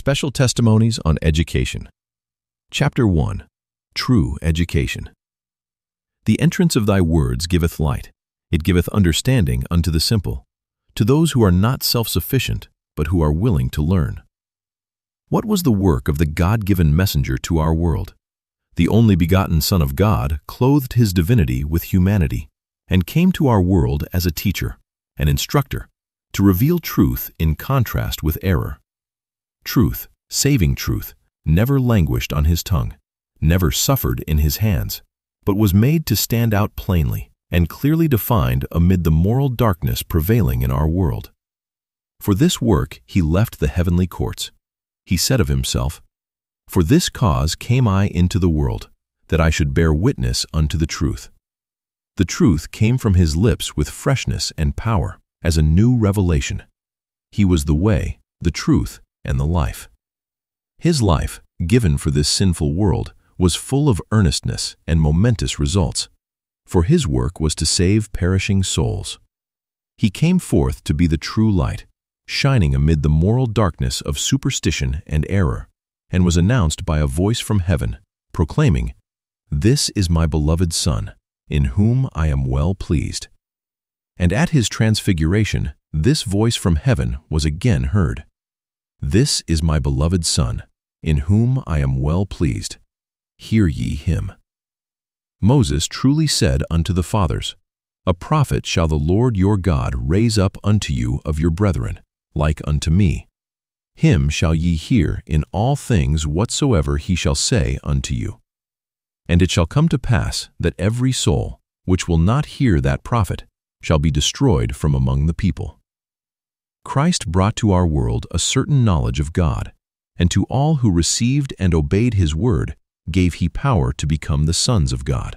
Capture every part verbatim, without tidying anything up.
Special Testimonies on Education. Chapter one. True Education. The entrance of thy words giveth light, it giveth understanding unto the simple, to those who are not self-sufficient, but who are willing to learn. What was the work of the God-given messenger to our world? The only begotten Son of God clothed his divinity with humanity, and came to our world as a teacher, an instructor, to reveal truth in contrast with error. Truth, saving truth, never languished on his tongue, never suffered in his hands, but was made to stand out plainly and clearly defined amid the moral darkness prevailing in our world. For this work he left the heavenly courts. He said of himself, "For this cause came I into the world, that I should bear witness unto the truth." The truth came from his lips with freshness and power, as a new revelation. He was the way, the truth, and the life. His life, given for this sinful world, was full of earnestness and momentous results, for his work was to save perishing souls. He came forth to be the true light, shining amid the moral darkness of superstition and error, and was announced by a voice from heaven, proclaiming, "This is my beloved Son, in whom I am well pleased." And at his transfiguration, this voice from heaven was again heard, "This is my beloved Son, in whom I am well pleased. Hear ye him." Moses truly said unto the fathers, "A prophet shall the Lord your God raise up unto you of your brethren, like unto me. Him shall ye hear in all things whatsoever he shall say unto you. And it shall come to pass that every soul, which will not hear that prophet, shall be destroyed from among the people." Christ brought to our world a certain knowledge of God, and to all who received and obeyed his word gave he power to become the sons of God.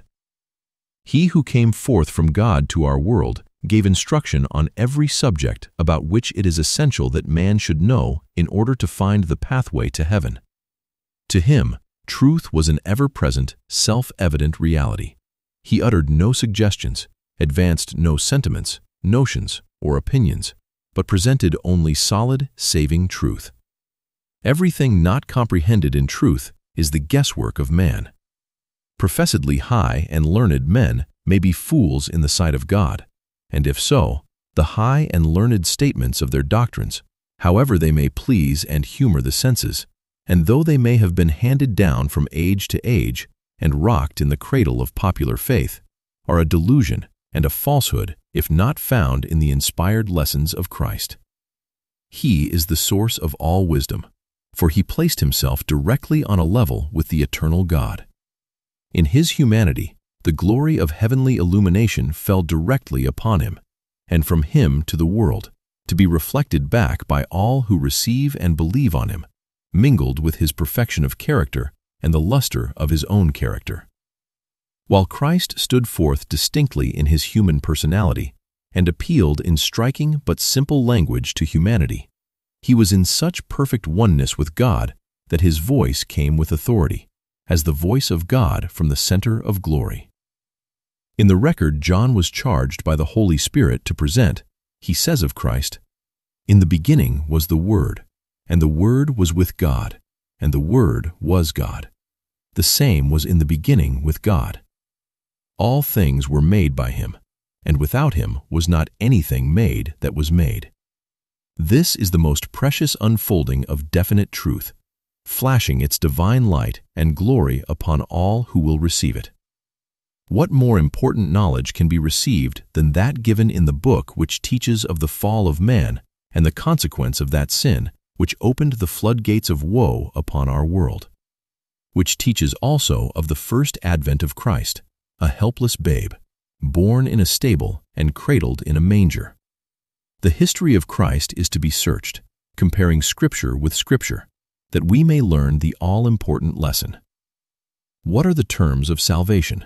He who came forth from God to our world gave instruction on every subject about which it is essential that man should know in order to find the pathway to heaven. To him, truth was an ever-present, self-evident reality. He uttered no suggestions, advanced no sentiments, notions, or opinions, but presented only solid, saving truth. Everything not comprehended in truth is the guesswork of man. Professedly high and learned men may be fools in the sight of God, and if so, the high and learned statements of their doctrines, however they may please and humor the senses, and though they may have been handed down from age to age and rocked in the cradle of popular faith, are a delusion and a falsehood if not found in the inspired lessons of Christ. He is the source of all wisdom, for he placed himself directly on a level with the eternal God. In his humanity, the glory of heavenly illumination fell directly upon him, and from him to the world, to be reflected back by all who receive and believe on him, mingled with his perfection of character and the luster of his own character. While Christ stood forth distinctly in his human personality and appealed in striking but simple language to humanity, he was in such perfect oneness with God that his voice came with authority, as the voice of God from the center of glory. In the record John was charged by the Holy Spirit to present, he says of Christ, "In the beginning was the Word, and the Word was with God, and the Word was God. The same was in the beginning with God. All things were made by him, and without him was not anything made that was made." This is the most precious unfolding of definite truth, flashing its divine light and glory upon all who will receive it. What more important knowledge can be received than that given in the book which teaches of the fall of man and the consequence of that sin which opened the floodgates of woe upon our world, which teaches also of the first advent of Christ, a helpless babe, born in a stable and cradled in a manger. The history of Christ is to be searched, comparing Scripture with Scripture, that we may learn the all-important lesson. What are the terms of salvation?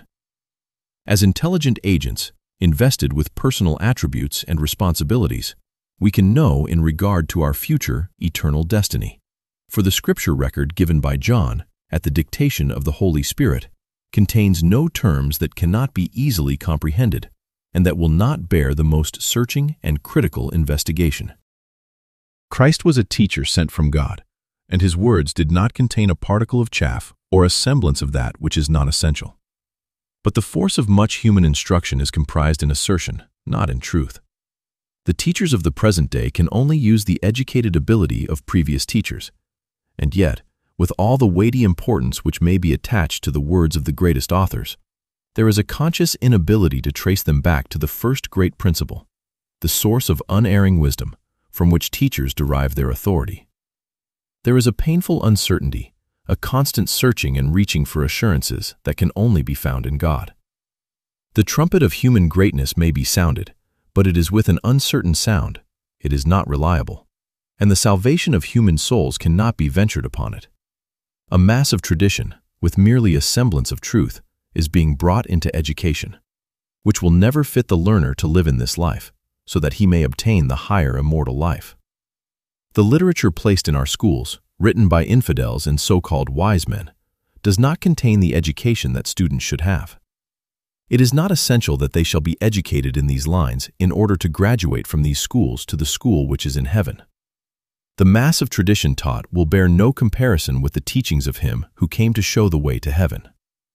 As intelligent agents, invested with personal attributes and responsibilities, we can know in regard to our future eternal destiny. For the Scripture record given by John, at the dictation of the Holy Spirit, contains no terms that cannot be easily comprehended, and that will not bear the most searching and critical investigation. Christ was a teacher sent from God, and his words did not contain a particle of chaff or a semblance of that which is not essential. But the force of much human instruction is comprised in assertion, not in truth. The teachers of the present day can only use the educated ability of previous teachers, and yet, with all the weighty importance which may be attached to the words of the greatest authors, there is a conscious inability to trace them back to the first great principle, the source of unerring wisdom, from which teachers derive their authority. There is a painful uncertainty, a constant searching and reaching for assurances that can only be found in God. The trumpet of human greatness may be sounded, but it is with an uncertain sound, it is not reliable, and the salvation of human souls cannot be ventured upon it. A mass of tradition, with merely a semblance of truth, is being brought into education, which will never fit the learner to live in this life, so that he may obtain the higher immortal life. The literature placed in our schools, written by infidels and so-called wise men, does not contain the education that students should have. It is not essential that they shall be educated in these lines in order to graduate from these schools to the school which is in heaven. The mass of tradition taught will bear no comparison with the teachings of him who came to show the way to heaven.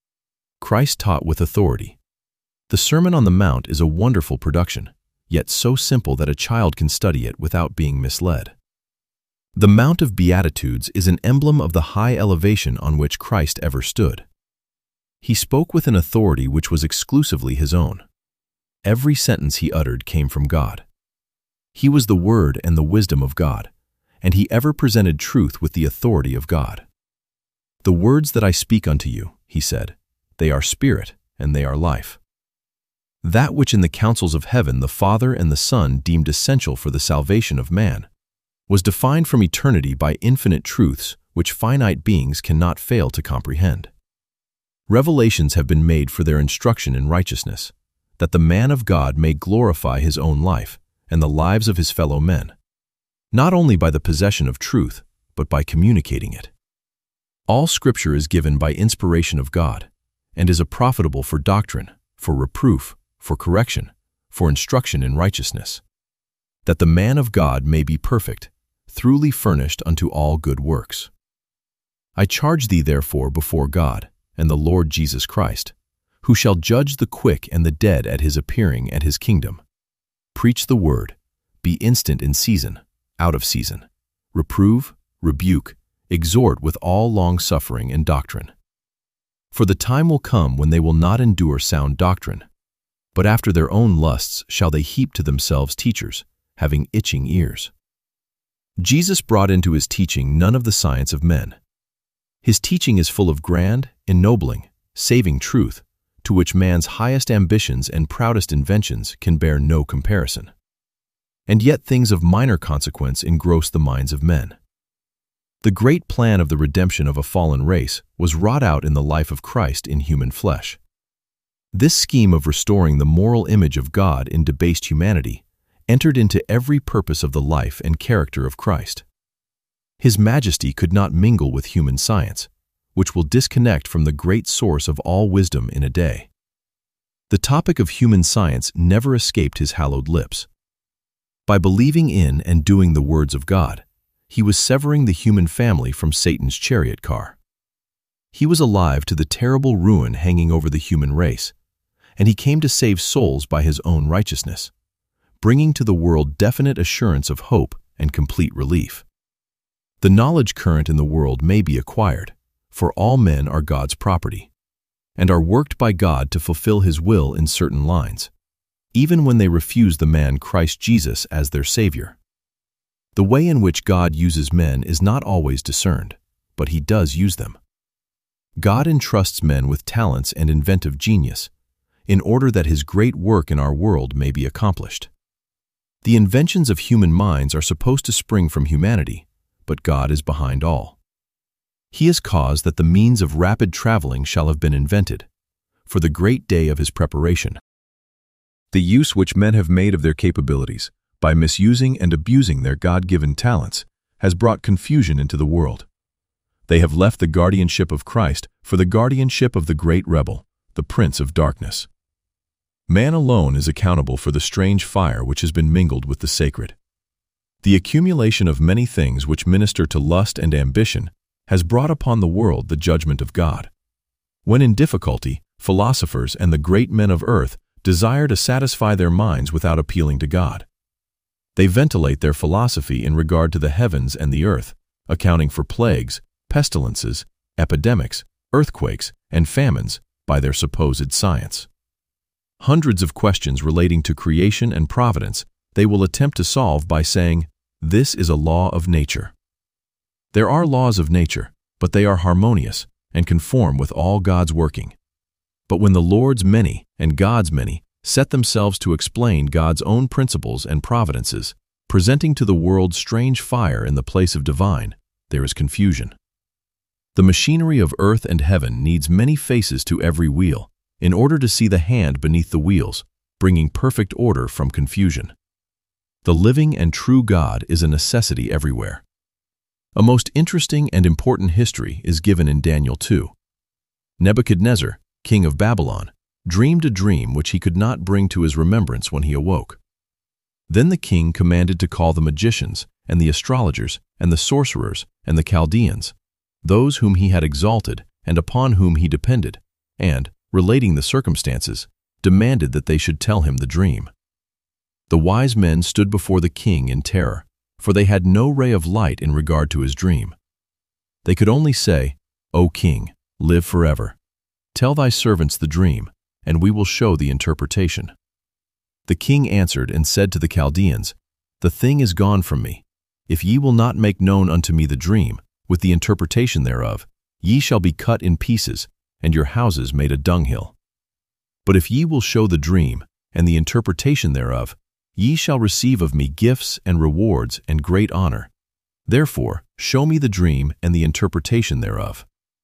Christ taught with authority. The Sermon on the Mount is a wonderful production, yet so simple that a child can study it without being misled. The Mount of Beatitudes is an emblem of the high elevation on which Christ ever stood. He spoke with an authority which was exclusively his own. Every sentence he uttered came from God. He was the Word and the wisdom of God, and he ever presented truth with the authority of God. "The words that I speak unto you," he said, "they are spirit and they are life." That which in the councils of heaven the Father and the Son deemed essential for the salvation of man was defined from eternity by infinite truths which finite beings cannot fail to comprehend. Revelations have been made for their instruction in righteousness, that the man of God may glorify his own life and the lives of his fellow men, not only by the possession of truth, but by communicating it. All Scripture is given by inspiration of God, and is a profitable for doctrine, for reproof, for correction, for instruction in righteousness, that the man of God may be perfect, thoroughly furnished unto all good works. I charge thee therefore before God, and the Lord Jesus Christ, who shall judge the quick and the dead at his appearing and his kingdom. Preach the word, be instant in season, out of season, reprove, rebuke, exhort with all long-suffering and doctrine. For the time will come when they will not endure sound doctrine, but after their own lusts shall they heap to themselves teachers, having itching ears. Jesus brought into his teaching none of the science of men. His teaching is full of grand, ennobling, saving truth, to which man's highest ambitions and proudest inventions can bear no comparison. And yet things of minor consequence engross the minds of men. The great plan of the redemption of a fallen race was wrought out in the life of Christ in human flesh. This scheme of restoring the moral image of God in debased humanity entered into every purpose of the life and character of Christ. His majesty could not mingle with human science, which will disconnect from the great source of all wisdom in a day. The topic of human science never escaped his hallowed lips. By believing in and doing the words of God, he was severing the human family from Satan's chariot car. He was alive to the terrible ruin hanging over the human race, and he came to save souls by his own righteousness, bringing to the world definite assurance of hope and complete relief. The knowledge current in the world may be acquired, for all men are God's property, and are worked by God to fulfill his will in certain lines, even when they refuse the man Christ Jesus as their Savior. The way in which God uses men is not always discerned, but he does use them. God entrusts men with talents and inventive genius, in order that his great work in our world may be accomplished. The inventions of human minds are supposed to spring from humanity, but God is behind all. He has caused that the means of rapid traveling shall have been invented, for the great day of his preparation. The use which men have made of their capabilities, by misusing and abusing their God-given talents, has brought confusion into the world. They have left the guardianship of Christ for the guardianship of the great rebel, the prince of darkness. Man alone is accountable for the strange fire which has been mingled with the sacred. The accumulation of many things which minister to lust and ambition has brought upon the world the judgment of God. When in difficulty, philosophers and the great men of earth desire to satisfy their minds without appealing to God. They ventilate their philosophy in regard to the heavens and the earth, accounting for plagues, pestilences, epidemics, earthquakes, and famines by their supposed science. Hundreds of questions relating to creation and providence they will attempt to solve by saying, "This is a law of nature." There are laws of nature, but they are harmonious and conform with all God's working. But when the Lord's many and God's many set themselves to explain God's own principles and providences, presenting to the world strange fire in the place of divine, there is confusion. The machinery of earth and heaven needs many faces to every wheel, in order to see the hand beneath the wheels, bringing perfect order from confusion. The living and true God is a necessity everywhere. A most interesting and important history is given in Daniel two. Nebuchadnezzar, king of Babylon, dreamed a dream which he could not bring to his remembrance when he awoke. Then the king commanded to call the magicians and the astrologers and the sorcerers and the Chaldeans, those whom he had exalted and upon whom he depended, and, relating the circumstances, demanded that they should tell him the dream. The wise men stood before the king in terror, for they had no ray of light in regard to his dream. They could only say, "O king, live forever. Tell thy servants the dream, and we will show the interpretation." The king answered and said to the Chaldeans, "The thing is gone from me. If ye will not make known unto me the dream, with the interpretation thereof, ye shall be cut in pieces, and your houses made a dunghill. But if ye will show the dream, and the interpretation thereof, ye shall receive of me gifts and rewards and great honor. Therefore show me the dream and the interpretation thereof."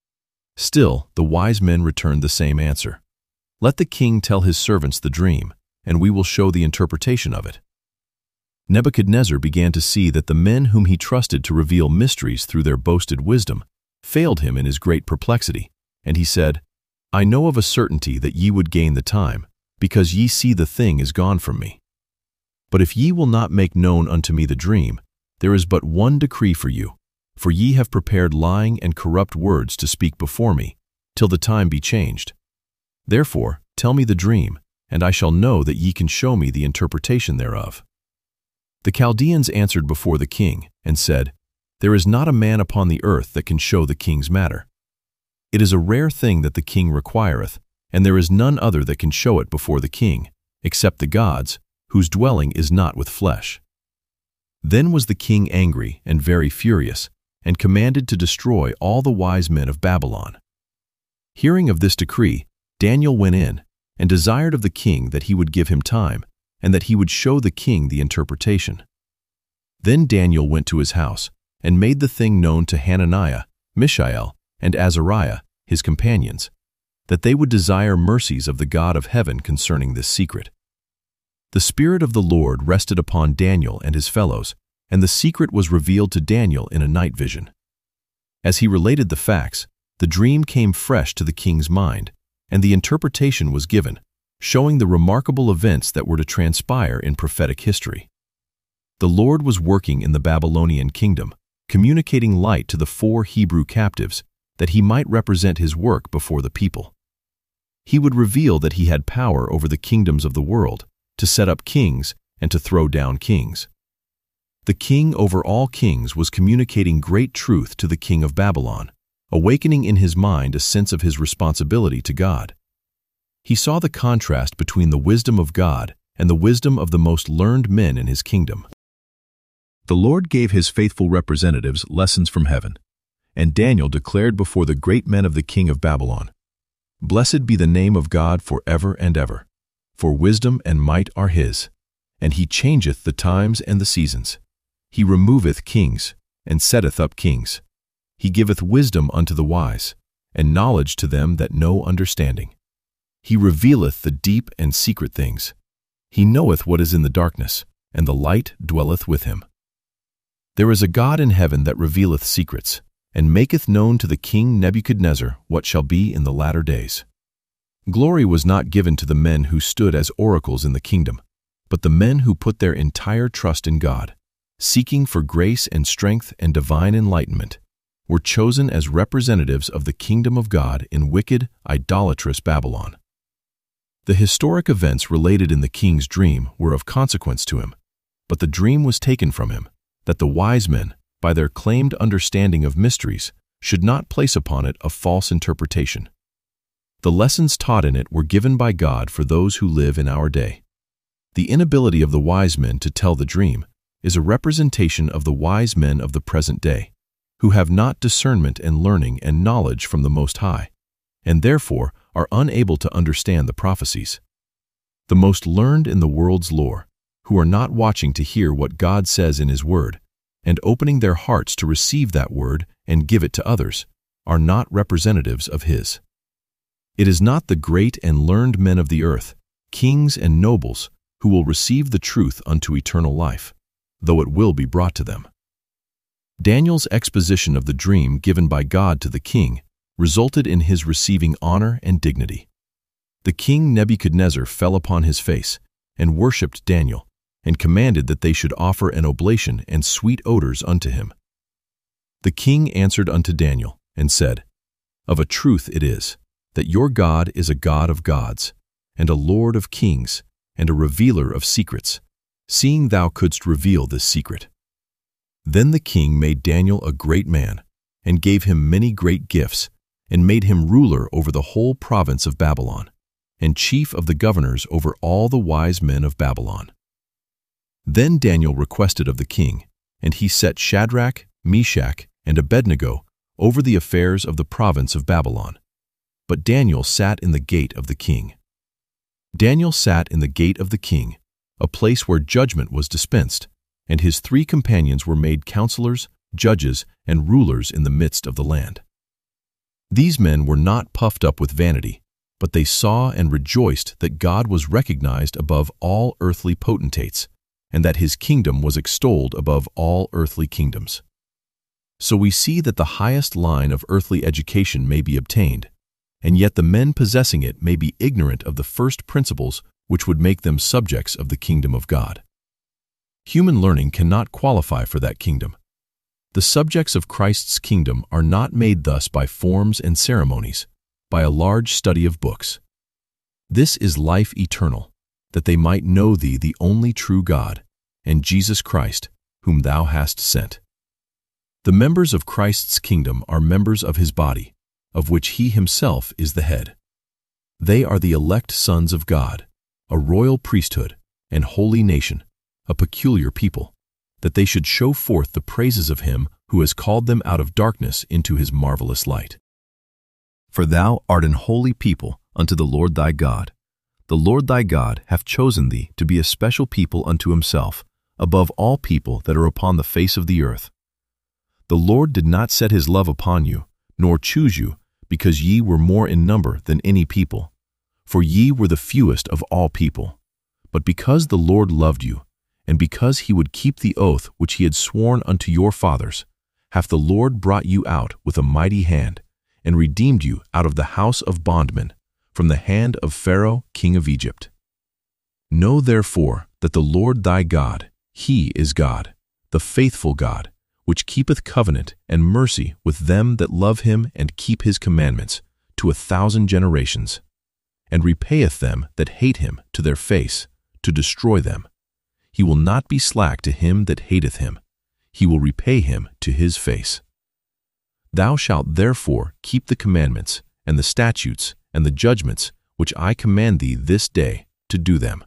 Still the wise men returned the same answer. "Let the king tell his servants the dream, and we will show the interpretation of it." Nebuchadnezzar began to see that the men whom he trusted to reveal mysteries through their boasted wisdom failed him in his great perplexity, and he said, "I know of a certainty that ye would gain the time, because ye see the thing is gone from me. But if ye will not make known unto me the dream, there is but one decree for you, for ye have prepared lying and corrupt words to speak before me, till the time be changed. Therefore tell me the dream, and I shall know that ye can show me the interpretation thereof." The Chaldeans answered before the king, and said, "There is not a man upon the earth that can show the king's matter. It is a rare thing that the king requireth, and there is none other that can show it before the king, except the gods, whose dwelling is not with flesh." Then was the king angry and very furious, and commanded to destroy all the wise men of Babylon. Hearing of this decree, Daniel went in, and desired of the king that he would give him time, and that he would show the king the interpretation. Then Daniel went to his house, and made the thing known to Hananiah, Mishael, and Azariah, his companions, that they would desire mercies of the God of heaven concerning this secret. The Spirit of the Lord rested upon Daniel and his fellows, and the secret was revealed to Daniel in a night vision. As he related the facts, the dream came fresh to the king's mind, and the interpretation was given, showing the remarkable events that were to transpire in prophetic history. The Lord was working in the Babylonian kingdom, communicating light to the four Hebrew captives, that he might represent his work before the people. He would reveal that he had power over the kingdoms of the world, to set up kings and to throw down kings. The king over all kings was communicating great truth to the king of Babylon, awakening in his mind a sense of his responsibility to God. He saw the contrast between the wisdom of God and the wisdom of the most learned men in his kingdom. The Lord gave his faithful representatives lessons from heaven, and Daniel declared before the great men of the king of Babylon, "Blessed be the name of God for ever and ever, for wisdom and might are his, and he changeth the times and the seasons. He removeth kings, and setteth up kings. He giveth wisdom unto the wise, and knowledge to them that know understanding. He revealeth the deep and secret things. He knoweth what is in the darkness, and the light dwelleth with him. There is a God in heaven that revealeth secrets, and maketh known to the king Nebuchadnezzar what shall be in the latter days." Glory was not given to the men who stood as oracles in the kingdom, but the men who put their entire trust in God, seeking for grace and strength and divine enlightenment, were chosen as representatives of the kingdom of God in wicked, idolatrous Babylon. The historic events related in the king's dream were of consequence to him, but the dream was taken from him, that the wise men, by their claimed understanding of mysteries, should not place upon it a false interpretation. The lessons taught in it were given by God for those who live in our day. The inability of the wise men to tell the dream is a representation of the wise men of the present day, who have not discernment and learning and knowledge from the Most High, and therefore are unable to understand the prophecies. The most learned in the world's lore, who are not watching to hear what God says in His Word, and opening their hearts to receive that Word and give it to others, are not representatives of His. It is not the great and learned men of the earth, kings and nobles, who will receive the truth unto eternal life, though it will be brought to them. Daniel's exposition of the dream given by God to the king resulted in his receiving honor and dignity. The king Nebuchadnezzar fell upon his face and worshipped Daniel, and commanded that they should offer an oblation and sweet odors unto him. The king answered unto Daniel, and said, Of a truth it is, that your God is a God of gods, and a Lord of kings, and a revealer of secrets, seeing thou couldst reveal this secret. Then the king made Daniel a great man, and gave him many great gifts, and made him ruler over the whole province of Babylon, and chief of the governors over all the wise men of Babylon. Then Daniel requested of the king, and he set Shadrach, Meshach, and Abednego over the affairs of the province of Babylon. But Daniel sat in the gate of the king. Daniel sat in the gate of the king, a place where judgment was dispensed, and his three companions were made counselors, judges, and rulers in the midst of the land. These men were not puffed up with vanity, but they saw and rejoiced that God was recognized above all earthly potentates, and that His kingdom was extolled above all earthly kingdoms. So we see that the highest line of earthly education may be obtained, and yet the men possessing it may be ignorant of the first principles which would make them subjects of the kingdom of God. Human learning cannot qualify for that kingdom. The subjects of Christ's kingdom are not made thus by forms and ceremonies, by a large study of books. This is life eternal, that they might know Thee, the only true God, and Jesus Christ, whom Thou hast sent. The members of Christ's kingdom are members of His body, of which He Himself is the head. They are the elect sons of God, a royal priesthood, and holy nation, a peculiar people, that they should show forth the praises of Him who has called them out of darkness into His marvelous light. For thou art an holy people unto the Lord thy God. The Lord thy God hath chosen thee to be a special people unto Himself, above all people that are upon the face of the earth. The Lord did not set His love upon you, nor choose you, because ye were more in number than any people, for ye were the fewest of all people, but because the Lord loved you, and because He would keep the oath which He had sworn unto your fathers, hath the Lord brought you out with a mighty hand, and redeemed you out of the house of bondmen, from the hand of Pharaoh king of Egypt. Know therefore that the Lord thy God, He is God, the faithful God, which keepeth covenant and mercy with them that love Him and keep His commandments, to a thousand generations, and repayeth them that hate Him to their face, to destroy them. He will not be slack to him that hateth Him. He will repay him to his face. Thou shalt therefore keep the commandments, and the statutes, and the judgments, which I command thee this day, to do them.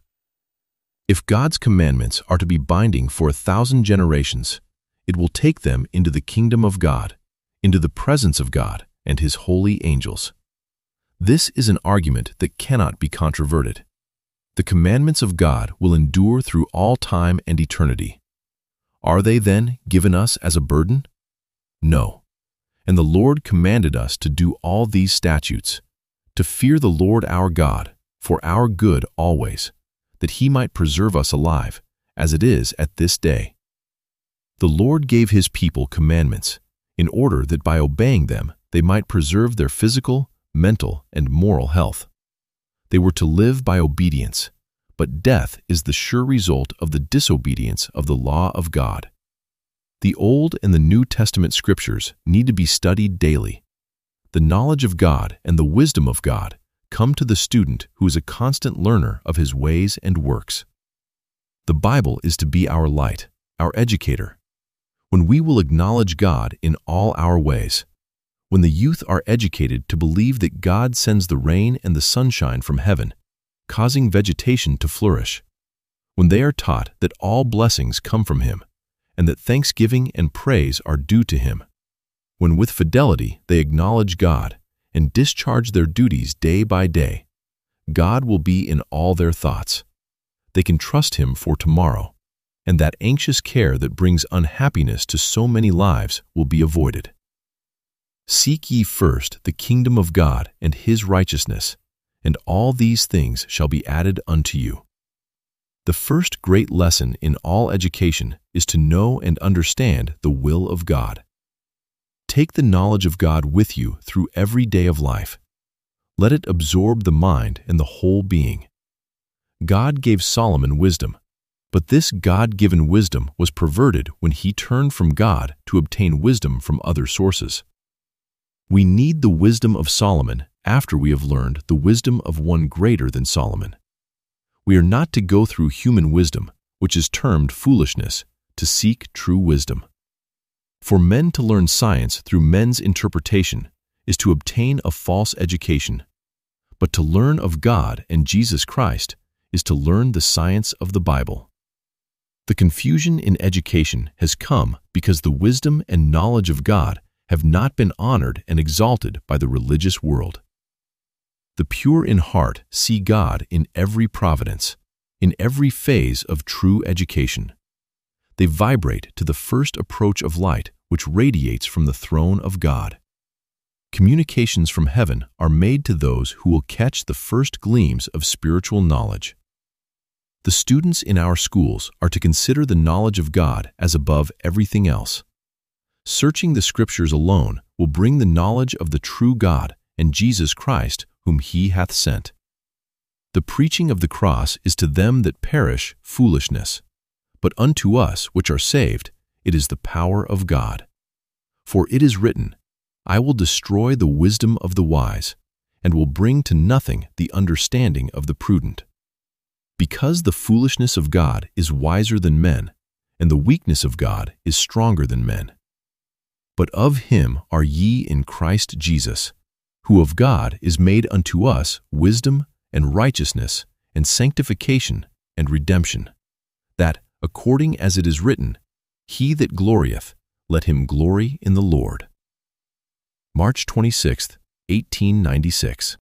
If God's commandments are to be binding for a thousand generations, it will take them into the kingdom of God, into the presence of God and His holy angels. This is an argument that cannot be controverted. The commandments of God will endure through all time and eternity. Are they then given us as a burden? No. And the Lord commanded us to do all these statutes, to fear the Lord our God, for our good always, that He might preserve us alive, as it is at this day. The Lord gave His people commandments, in order that by obeying them they might preserve their physical, mental, and moral health. They were to live by obedience, but death is the sure result of the disobedience of the law of God, The Old and the New Testament scriptures need to be studied daily. The knowledge of God and the wisdom of God come to the student who is a constant learner of His ways and works. The Bible is to be our light, our educator. When we will acknowledge God in all our ways, when the youth are educated to believe that God sends the rain and the sunshine from heaven, causing vegetation to flourish, when they are taught that all blessings come from Him, and that thanksgiving and praise are due to Him, when with fidelity they acknowledge God and discharge their duties day by day, God will be in all their thoughts. They can trust Him for tomorrow, and that anxious care that brings unhappiness to so many lives will be avoided. Seek ye first the kingdom of God and His righteousness, and all these things shall be added unto you. The first great lesson in all education is to know and understand the will of God. Take the knowledge of God with you through every day of life. Let it absorb the mind and the whole being. God gave Solomon wisdom, but this God-given wisdom was perverted when he turned from God to obtain wisdom from other sources. We need the wisdom of Solomon after we have learned the wisdom of one greater than Solomon. We are not to go through human wisdom, which is termed foolishness, to seek true wisdom. For men to learn science through men's interpretation is to obtain a false education, but to learn of God and Jesus Christ is to learn the science of the Bible. The confusion in education has come because the wisdom and knowledge of God have not been honored and exalted by the religious world. The pure in heart see God in every providence, in every phase of true education. They vibrate to the first approach of light which radiates from the throne of God. Communications from heaven are made to those who will catch the first gleams of spiritual knowledge. The students in our schools are to consider the knowledge of God as above everything else. Searching the Scriptures alone will bring the knowledge of the true God and Jesus Christ whom He hath sent. The preaching of the cross is to them that perish foolishness, but unto us which are saved it is the power of God. For it is written, I will destroy the wisdom of the wise, and will bring to nothing the understanding of the prudent. Because the foolishness of God is wiser than men, and the weakness of God is stronger than men. But of Him are ye in Christ Jesus, who of God is made unto us wisdom and righteousness and sanctification and redemption, that, according as it is written, He that glorieth, let him glory in the Lord. March twenty-sixth, eighteen ninety-six.